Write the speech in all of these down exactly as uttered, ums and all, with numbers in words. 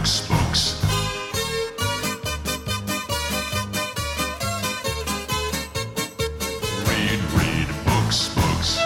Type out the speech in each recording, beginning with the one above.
books, books. Read, read, books, books.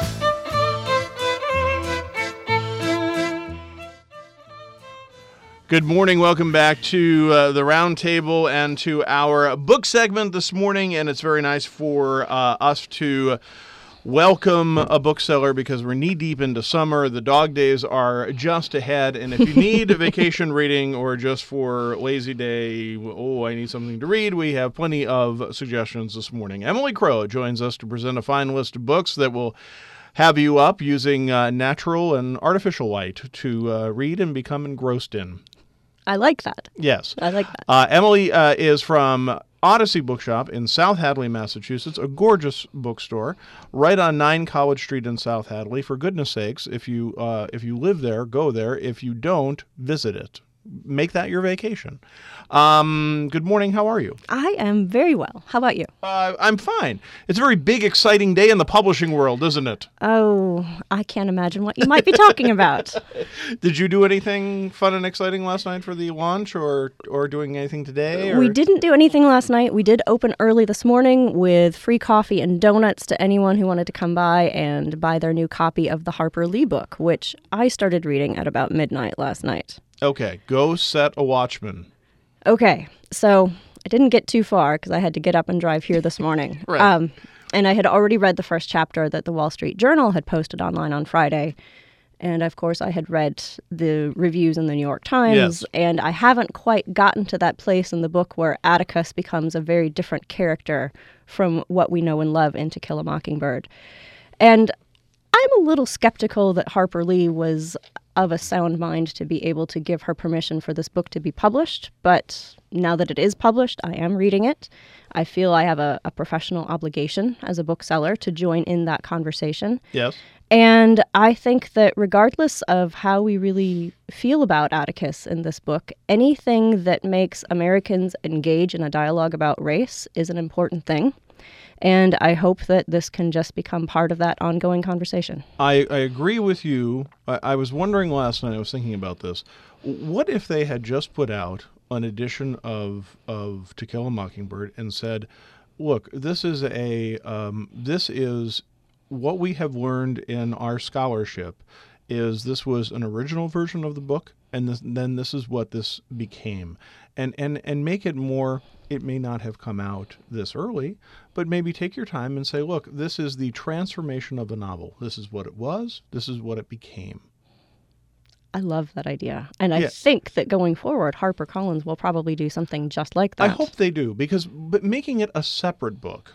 Good morning. Welcome back to uh, the round table and to our book segment this morning. And it's very nice for uh, us to welcome a bookseller because we're knee-deep into summer. The dog days are just ahead. And if you need vacation reading or just for lazy day, oh, I need something to read, we have plenty of suggestions this morning. Emily Crow joins us to present a fine list of books that will have you up using uh, natural and artificial light to uh, read and become engrossed in. I like that. Yes. I like that. Uh, Emily uh, is from Odyssey Bookshop in South Hadley, Massachusetts, a gorgeous bookstore right on nine College Street in South Hadley. For goodness sakes, if you uh, if you live there, go there. If you don't, visit it. Make that your vacation. Um, good morning. How are you? I am very well. How about you? Uh, I'm fine. It's a very big, exciting day in the publishing world, isn't it? Oh, I can't imagine what you might be talking about. Did you do anything fun and exciting last night for the launch or, or doing anything today? Or? We didn't do anything last night. We did open early this morning with free coffee and donuts to anyone who wanted to come by and buy their new copy of the Harper Lee book, which I started reading at about midnight last night. Okay, go set a watchman. Okay, so I didn't get too far because I had to get up and drive here this morning. Right. Um, and I had already read the first chapter that the Wall Street Journal had posted online on Friday. And, of course, I had read the reviews in the New York Times. Yes. And I haven't quite gotten to that place in the book where Atticus becomes a very different character from what we know and love in To Kill a Mockingbird. And I'm a little skeptical that Harper Lee was of a sound mind to be able to give her permission for this book to be published. But now that it is published, I am reading it. I feel I have a, a professional obligation as a bookseller to join in that conversation. Yes. And I think that regardless of how we really feel about Atticus in this book, anything that makes Americans engage in a dialogue about race is an important thing. And I hope that this can just become part of that ongoing conversation. I, I agree with you. I, I was wondering last night, I was thinking about this. What if they had just put out an edition of of To Kill a Mockingbird and said, look, this is a um, this is what we have learned in our scholarship is this was an original version of the book, and this, then this is what this became. And, and and make it more, it may not have come out this early, but maybe take your time and say, look, this is the transformation of a novel. This is what it was. This is what it became. I love that idea. And I Yeah. think that going forward, HarperCollins will probably do something just like that. I hope they do, because but making it a separate book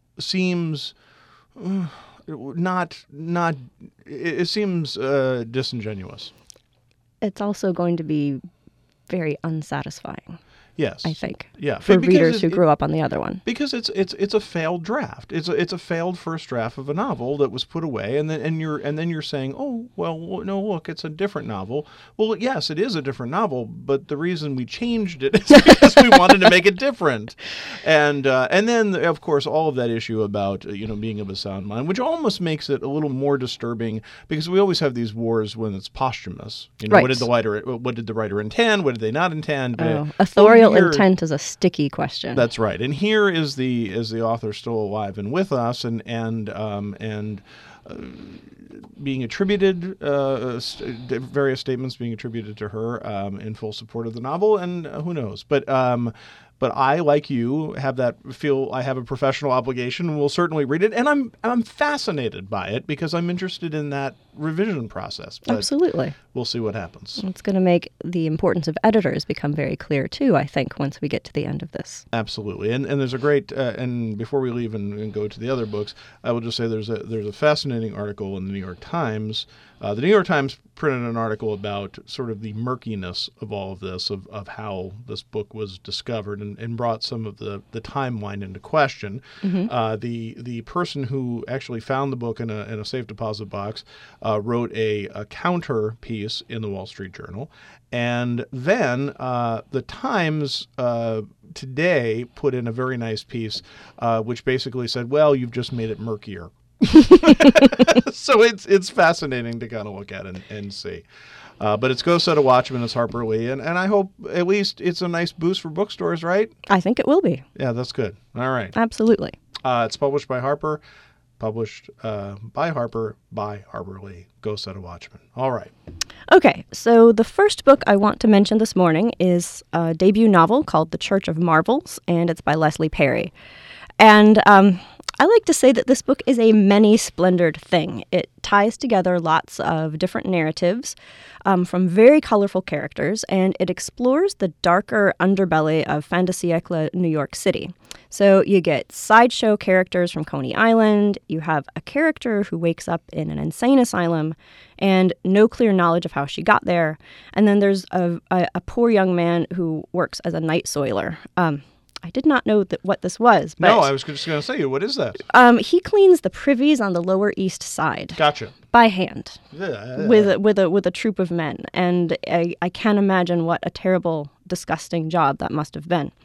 seems uh, not, not, it, it seems uh, disingenuous. It's also going to be very unsatisfying, Yes. I think, Yeah. for Because readers it- who it- grew up on the other one. Because it's it's it's a failed draft. It's a it's a failed first draft of a novel that was put away, and then and you're and then you're saying, oh well, no, look, it's a different novel. Well, yes, it is a different novel, but the reason we changed it is because we wanted to make it different, and uh, and then of course all of that issue about uh, you know being of a sound mind, which almost makes it a little more disturbing because we always have these wars when it's posthumous. You know, what Right. did the writer what did the writer intend? What did they not intend? Oh, Uh, authorial well, here- intent is a sticky question. That's right. And here is the is the author still alive and with us, and and um, and uh, being attributed uh, st- various statements being attributed to her um, in full support of the novel, and uh, who knows? But um, but I, like you, have that feel I have a professional obligation, and will certainly read it, and I'm I'm fascinated by it because I'm interested in that revision process. But Absolutely. we'll see what happens. It's going to make the importance of editors become very clear, too, I think, once we get to the end of this. Absolutely, and and there's a great uh, and before we leave and, and go to the other books, I will just say there's a there's a fascinating article in the New York Times. Uh, the New York Times printed an article about sort of the murkiness of all of this, of, of how this book was discovered, and, and brought some of the, the timeline into question. Mm-hmm. Uh, the the person who actually found the book in a in a safe deposit box uh, wrote a, a counter piece in the Wall Street Journal. And then uh, the Times uh, today put in a very nice piece, uh, which basically said, well, you've just made it murkier. So it's it's fascinating to kind of look at and, and see. Uh, but it's Go Set a Watchman, it's Harper Lee, and, and I hope at least it's a nice boost for bookstores, right? I think it will be. Yeah, that's good. All right. Absolutely. Uh, it's published by Harper, published uh, by Harper, by Harper Lee. Go Set a Watchman. All right. Okay, so the first book I want to mention this morning is a debut novel called The Church of Marvels, and it's by Leslie Perry. And um, I like to say that this book is a many-splendored thing. It ties together lots of different narratives um, from very colorful characters, and it explores the darker underbelly of fin de siècle New York City. So you get sideshow characters from Coney Island, you have a character who wakes up in an insane asylum, and no clear knowledge of how she got there, and then there's a, a, a poor young man who works as a night soiler. Um, I did not know that what this was. But, No, I was just going to say, what is that? Um, he cleans the privies on the Lower East Side Gotcha. by hand Yeah. with a, with a with a troop of men, and I, I can't imagine what a terrible, disgusting job that must have been.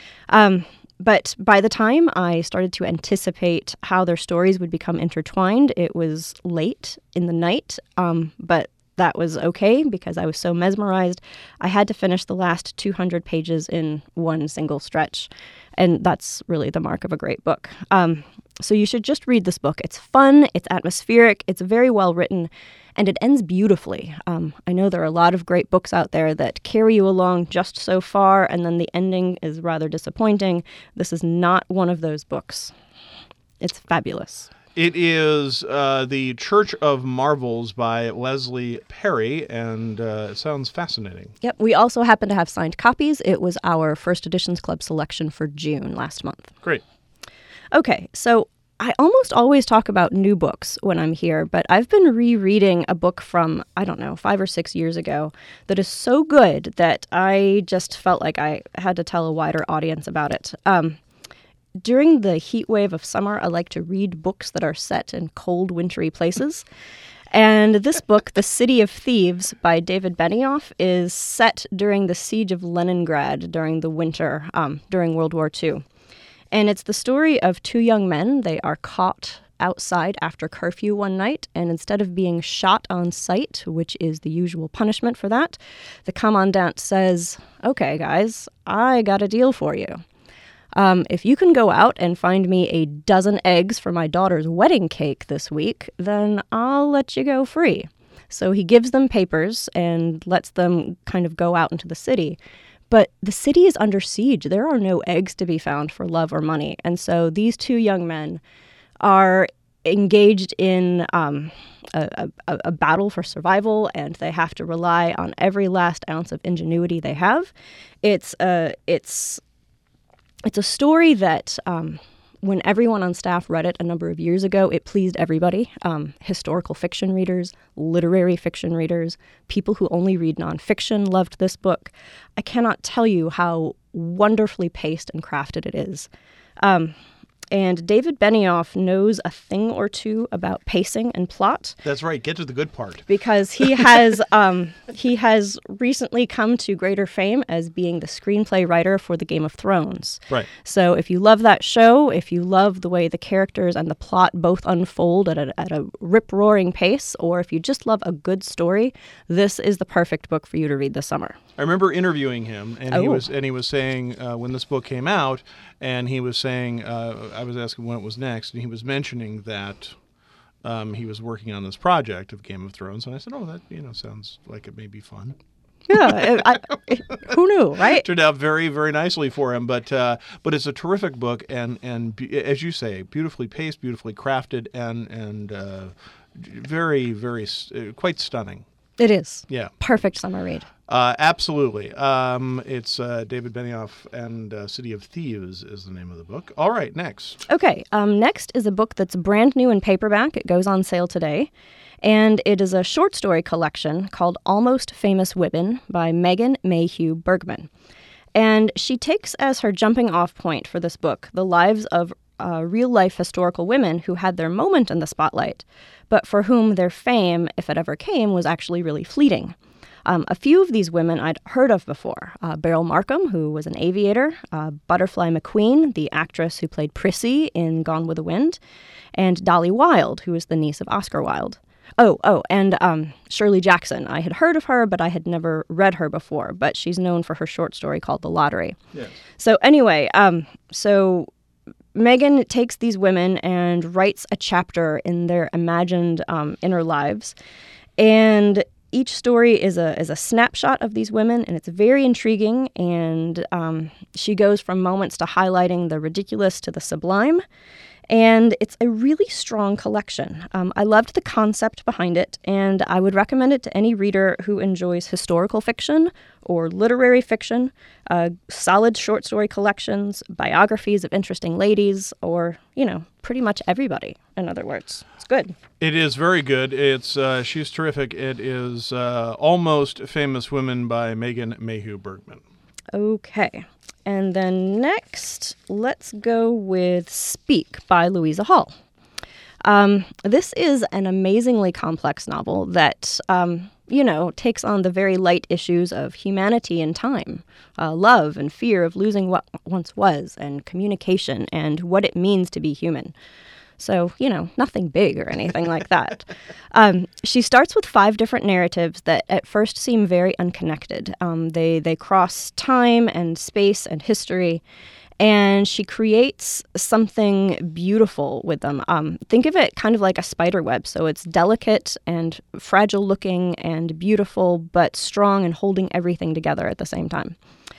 Um, but by the time I started to anticipate how their stories would become intertwined, it was late in the night. Um, but that was okay because I was so mesmerized. I had to finish the last two hundred pages in one single stretch. And that's really the mark of a great book. Um, so you should just read this book. It's fun, it's atmospheric, it's very well written, and it ends beautifully. Um, I know there are a lot of great books out there that carry you along just so far, and then the ending is rather disappointing. This is not one of those books. It's fabulous. It is uh, The Church of Marvels by Leslie Perry, and uh, it sounds fascinating. Yep, we also happen to have signed copies. It was our First Editions Club selection for June last month. Great. Okay, so I almost always talk about new books when I'm here, but I've been rereading a book from, I don't know, five or six years ago that is so good that I just felt like I had to tell a wider audience about it. Um, During the heat wave of summer, I like to read books that are set in cold, wintry places. And this book, The City of Thieves by David Benioff, is set during the siege of Leningrad during the winter, um, during World War Two. And it's the story of two young men. They are caught outside after curfew one night, and instead of being shot on sight, which is the usual punishment for that, the commandant says, "Okay, guys, I got a deal for you. Um, if you can go out and find me a dozen eggs for my daughter's wedding cake this week, then I'll let you go free." So he gives them papers and lets them kind of go out into the city. But the city is under siege. There are no eggs to be found for love or money. And so these two young men are engaged in um, a, a, a battle for survival, and they have to rely on every last ounce of ingenuity they have. It's a, it's... It's a story that um, when everyone on staff read it a number of years ago, it pleased everybody. Um, historical fiction readers, literary fiction readers, people who only read nonfiction loved this book. I cannot tell you how wonderfully paced and crafted it is. Um, and David Benioff knows a thing or two about pacing and plot. That's right. Get to the good part. Because he has um, he has recently come to greater fame as being the screenplay writer for the Game of Thrones. Right. So if you love that show, if you love the way the characters and the plot both unfold at a, at a rip-roaring pace, or if you just love a good story, this is the perfect book for you to read this summer. I remember interviewing him, and he Oh. was and he was saying uh, when this book came out, and he was saying uh, I was asking when it was next, and he was mentioning that um, he was working on this project of Game of Thrones, and I said, "Oh, that you know sounds like it may be fun." Yeah, I, I, who knew, right? Turned out very, very nicely for him, but uh, but it's a terrific book, and and be, as you say, beautifully paced, beautifully crafted, and and uh, very, very uh, quite stunning. It is. Yeah. Perfect summer read. Uh, absolutely. Um, it's uh, David Benioff, and uh, City of Thieves is the name of the book. All right, next. Okay, um, next is a book that's brand new in paperback. It goes on sale today. And it is a short story collection called Almost Famous Women by Megan Mayhew Bergman. And she takes as her jumping off point for this book the lives of uh, real-life historical women who had their moment in the spotlight, but for whom their fame, if it ever came, was actually really fleeting. Um, a few of these women I'd heard of before. Uh, Beryl Markham, who was an aviator, uh, Butterfly McQueen, the actress who played Prissy in Gone with the Wind, and Dolly Wilde, who was the niece of Oscar Wilde. Oh, oh, and um, Shirley Jackson. I had heard of her, but I had never read her before. But she's known for her short story called The Lottery. Yes. So anyway, um, so Megan takes these women and writes a chapter in their imagined um, inner lives, and each story is a is a snapshot of these women, and it's very intriguing. And um, she goes from moments to highlighting the ridiculous to the sublime. And it's a really strong collection. Um, I loved the concept behind it, and I would recommend it to any reader who enjoys historical fiction or literary fiction, uh, solid short story collections, biographies of interesting ladies, or, you know, pretty much everybody, in other words. It's good. It is very good. It's uh, she's terrific. It is uh, Almost Famous Women by Megan Mayhew Bergman. Okay. And then next, let's go with Speak by Louisa Hall. Um, this is an amazingly complex novel that, um, you know, takes on the very light issues of humanity and time, uh, love and fear of losing what once was, and communication and what it means to be human. So, you know, nothing big or anything like that. Um, she starts with five different narratives that at first seem very unconnected. Um, they they cross time and space and history, and she creates something beautiful with them. Um, think of it kind of like a spider web. So it's delicate and fragile looking and beautiful, but strong and holding everything together at the same time.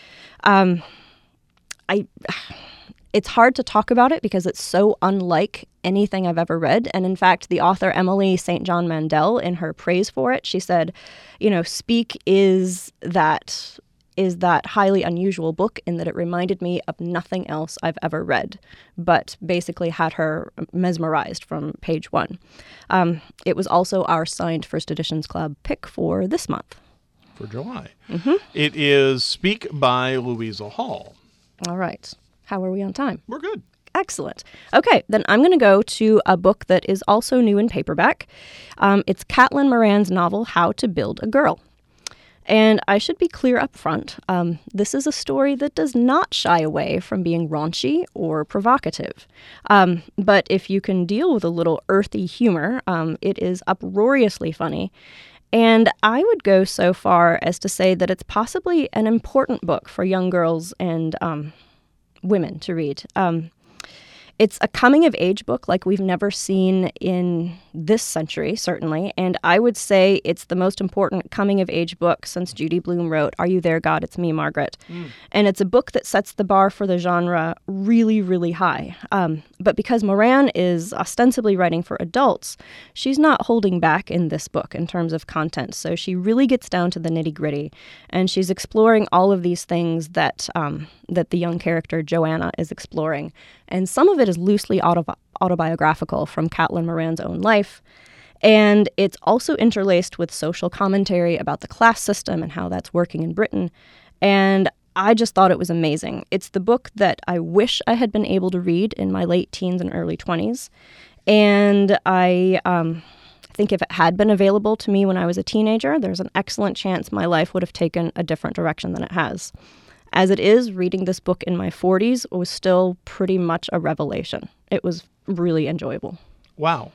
Um, I... It's hard to talk about it because it's so unlike anything I've ever read. And in fact, the author Emily Saint John Mandel, in her praise for it, she said, you know, Speak is that is that highly unusual book in that it reminded me of nothing else I've ever read, but basically had her mesmerized from page one. Um, it was also our signed First Editions Club pick for this month. For July. Mm-hmm. It is Speak by Louisa Hall. All right. How are we on time? We're good. Excellent. Okay, then I'm going to go to a book that is also new in paperback. Um, it's Caitlin Moran's novel, How to Build a Girl. And I should be clear up front. Um, this is a story that does not shy away from being raunchy or provocative. Um, but if you can deal with a little earthy humor, um, it is uproariously funny. And I would go so far as to say that it's possibly an important book for young girls and um, women to read. Um, it's a coming-of-age book like we've never seen in this century, certainly, and I would say it's the most important coming-of-age book since Judy Blume wrote Are You There, God? It's Me, Margaret. Mm. And it's a book that sets the bar for the genre really, really high. Um, but because Moran is ostensibly writing for adults, she's not holding back in this book in terms of content, so she really gets down to the nitty-gritty, and she's exploring all of these things that um, that the young character Joanna is exploring. And some of it is loosely autobi- autobiographical from Caitlin Moran's own life. And it's also interlaced with social commentary about the class system and how that's working in Britain. And I just thought it was amazing. It's the book that I wish I had been able to read in my late teens and early twenties. And I um, think if it had been available to me when I was a teenager, there's an excellent chance my life would have taken a different direction than it has. As it is, reading this book in my forties was still pretty much a revelation. It was really enjoyable. Wow.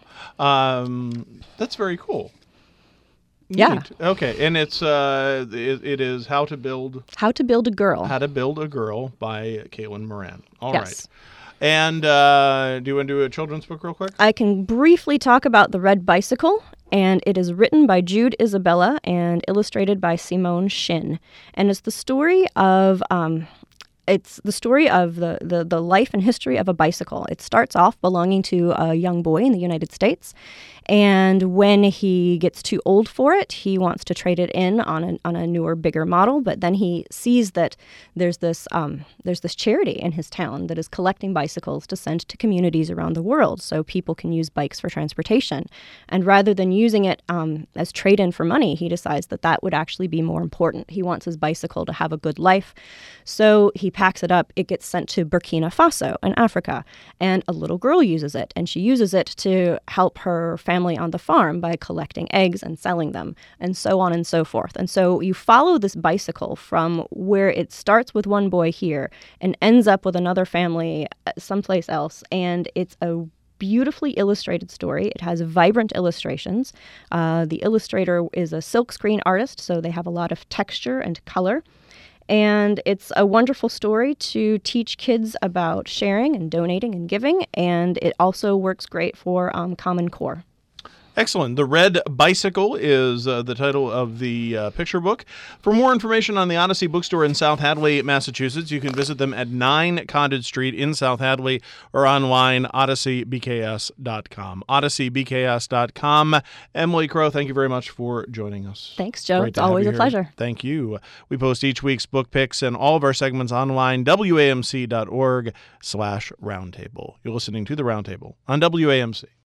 Um, that's very cool. Yeah. Neat. Okay, and it's uh, it, it is How to Build... How to Build a Girl. How to Build a Girl by Caitlin Moran. All yes. right. And uh, do you want to do a children's book real quick? I can briefly talk about The Red Bicycle, and it is written by Jude Isabella and illustrated by Simone Shin. And it's the story of... Um, It's the story of the, the, the life and history of a bicycle. It starts off belonging to a young boy in the United States, and when he gets too old for it, he wants to trade it in on a, on a newer, bigger model, but then he sees that there's this um, there's this charity in his town that is collecting bicycles to send to communities around the world so people can use bikes for transportation. And rather than using it um, as trade-in for money, he decides that that would actually be more important. He wants his bicycle to have a good life, so he packs it up. It gets sent to Burkina Faso in Africa, and a little girl uses it, and she uses it to help her family on the farm by collecting eggs and selling them, and so on and so forth. And so you follow this bicycle from where it starts with one boy here and ends up with another family someplace else, and it's a beautifully illustrated story. It has vibrant illustrations. Uh, the illustrator is a silkscreen artist, so they have a lot of texture and color. And it's a wonderful story to teach kids about sharing and donating and giving, and it also works great for um, Common Core. Excellent. The Red Bicycle is uh, the title of the uh, picture book. For more information on the Odyssey Bookstore in South Hadley, Massachusetts, you can visit them at nine Condit Street in South Hadley or online, odyssey b k s dot com. odyssey b k s dot com. Emily Crow, thank you very much for joining us. Thanks, Joe. Great It's to have always you a here. pleasure. Thank you. We post each week's book picks and all of our segments online, w a m c dot org slash roundtable. You're listening to The Roundtable on W A M C.